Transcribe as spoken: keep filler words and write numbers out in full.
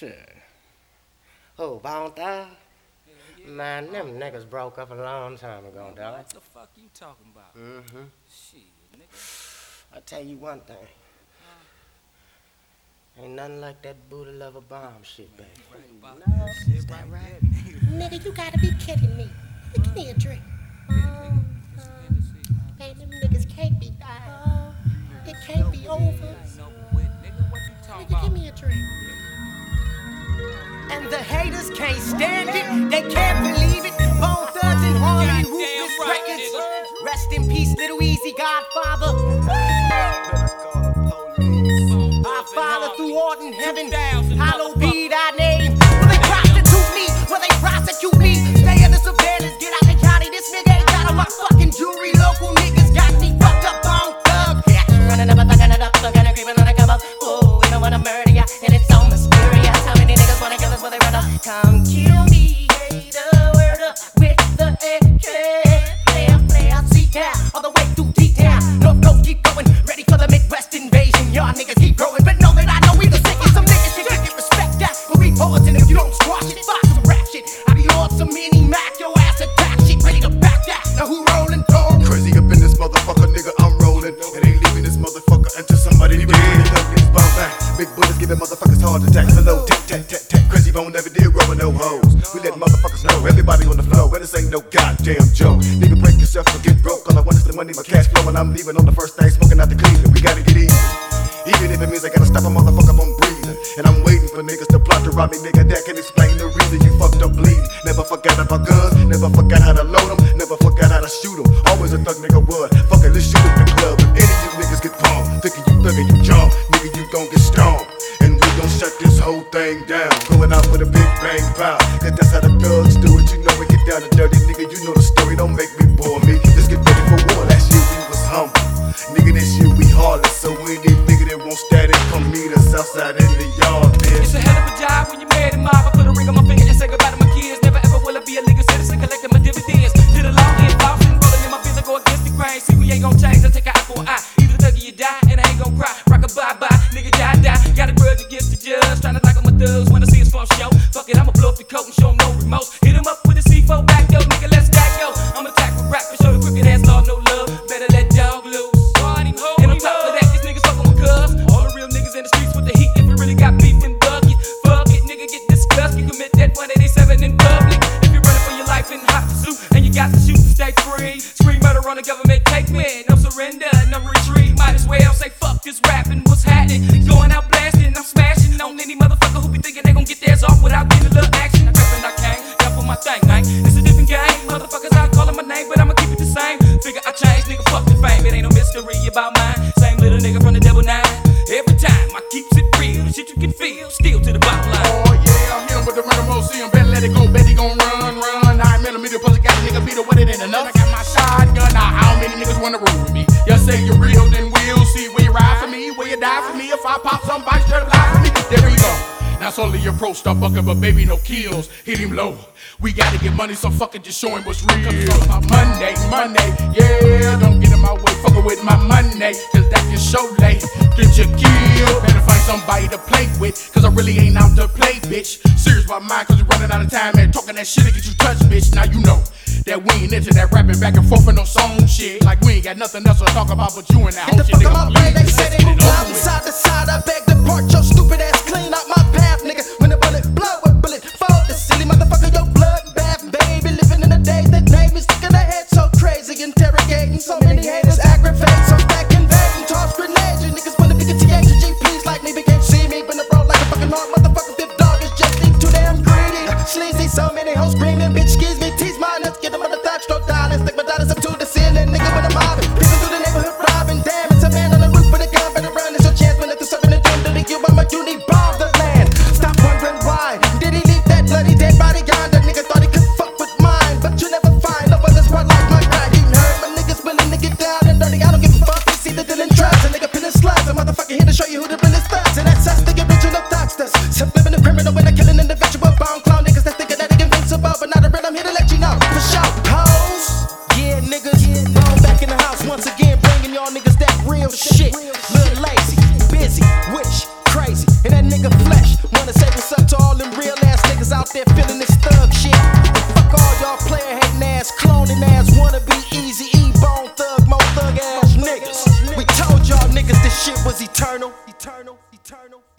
Shit. Oh, Bone Thug? Man, them niggas broke up a long time ago, dog. What the fuck you talking about? Mm-hmm. Shit, nigga. I'll tell you one thing. Ain't nothing like that Buddha lover bomb shit, baby. Right about No, that shit is that right right? there, Nigga, you gotta be kidding me. Give me a drink. nigga. Just end the shit, man. Man, them niggas can't be dying. It can't be over. Ain't no quit, nigga. What you talking Nigga, about? give me a drink. And the haters can't stand it, they can't believe it. Bone Thugs and Harmony, Ruthless right, Records. nigga. Rest in peace, Little Easy, Godfather. Our Father through art in heaven, hallowed be thy name. Will they prostitute me? Will they prosecute me? Stay in the surveillance, get out the county. This nigga ain't got on my fucking jewelry. Local niggas got me fucked up, Bone Thug. Yeah, running up and fucking it up, looking and creeping on the come up. Ooh, we don't wanna murder ya, and it's so mysterious. How many niggas wanna kill us? Will they run up? Come kill me, hater, word up with the A K. Play up, play out, see down, all the way through detail. North Coast keep going, ready for the Midwest invasion. Y'all niggas keep growing, but know that I know we the sickest. Some niggas think you get respect that, but we bullets, and if you don't squash it, fuck some rap shit. I be on some mini Mac, your ass attack shit, ready to back that. Now who rollin', dog? Crazy up in this motherfucker, nigga, I'm rolling. It ain't leaving this motherfucker until somebody dead. This bomb back. Big bullets giving motherfuckers heart attacks. Hello, tat, tat, tat, tat. Crazy Bone never did roll with no hoes. We let motherfuckers know, everybody on the floor, and this ain't no goddamn joke. Nigga, break yourself or get broke. All I want is the money, my cash flow, and I'm leaving on the first day, smoking out the Cleveland. We gotta get even. Even if it means I gotta stop a motherfucker from breathing. And I'm waiting for niggas to plot to rob me, nigga, that can explain the reason you fucked up bleeding. Never forgot about guns, never forgot how to load them, never forgot how to shoot them. Always a thug nigga would, fuck it, let's shoot at the club. If any of you niggas get palmed, thinking you thuggin', you jump, nigga, you gon' get stoned. And we gon' shut this whole thing down, going out with a big bang pow. Cause that's how the thugs do it, you know we get down to dirty, nigga, you know the story, don't make me bore me. Let's get ready for war, last year we was humble, nigga, this year we heartless. So we need nigga that won't static, come meet us outside in the yard, bitch. It's a hell of a job when you married and mob. I put a ring on my finger and say goodbye to my kids. Never ever will I be a legal citizen, collecting my dividends. Did a long end, flossing, rolling in my biz, I go against the grain. See, we ain't gon' change, I take an eye for an eye. Either thug or you die, and I ain't gon' cry. Rock a bye-bye, nigga die, die. Got a grudge against the judge, tryna knock on my thugs when I see us for show. Fuck it, I'ma blow up the coat and show 'em no remorse. Hit 'em up with a C four back, yo, nigga, let's stack, yo. I'm attack for rap, and show the crooked ass law no love. Better let dog loose. And on top of that, these niggas fucking with cubs. All the real niggas in the streets with the heat. If you really got beef, then bug it. Fuck it, nigga, get disgusted. Commit that one eighty-seven in public. If you're running for your life in hot pursuit and you got to shoot to stay free, scream murder on the government, take me. No surrender, no retreat. Might as well say fuck this rapping. What's happening? Going out blasting, I'm smashing on any motherfucker who be thinking they gon' get theirs off without getting a little action. I rap and I can't, down for my thing, man. It's a different game. Motherfuckers out calling my name, but I'ma keep it the same. Figure I changed, nigga, fuck the fame. It ain't no mystery about mine. Same little nigga from the double nine. Every time I keeps it real, the shit you can feel, still to the bottom line. Oh yeah, I'm hit him with the random O C, I'm better let it go, bet he gon' run, run. Nine millimeter pussy got a nigga beat it with it ain't enough. I got my shotgun, now how many niggas wanna roll with me? You say you're real, then we'll see. Will you ride for me? Will you die for me? If I pop somebody straight up lie for me, there we go. Now slowly approach, start bucking, but baby, no kills. Hit him low. We gotta get money, so fucking just show him what's real. Come my Monday, Monday, yeah. Don't get in my way, fucking with my money, cause that can show late. Get you killed. Better find somebody to play with, cause I really ain't out to play, bitch. Serious about mine, cause we running out of time, man. Talking that shit to get you touched, bitch. Now you know that we ain't into that rapping back and forth for no song shit. Like we ain't got nothing else to talk about but you and that whole shit, nigga. My brain, they say they move loud from side to side. I beg to part your stupid ass clean out my path, nigga. When the bullet blood with bullet fall, the silly motherfucker, your blood bath, baby. Living in the days that made me stick in the head so crazy, interrogating so many haters, aggravate, so back invading, toss grenades. You niggas wanna be T H G Ps like me, but can't see me. Been a bro like a fucking hard motherfucker. Fifth dog is just be too damn greedy. Sleazy, so many hoes screaming, bitch, excuse me, tease my nuts, get them on the third stroke down and stick my dollars up to the ceiling, nigga with a mob. People through the neighborhood robbing, damn, it's a man on the roof with a gun, better run, it's your chance when it's serving a dream to the you, I'ma you need bomb the land. shit was eternal, eternal, eternal.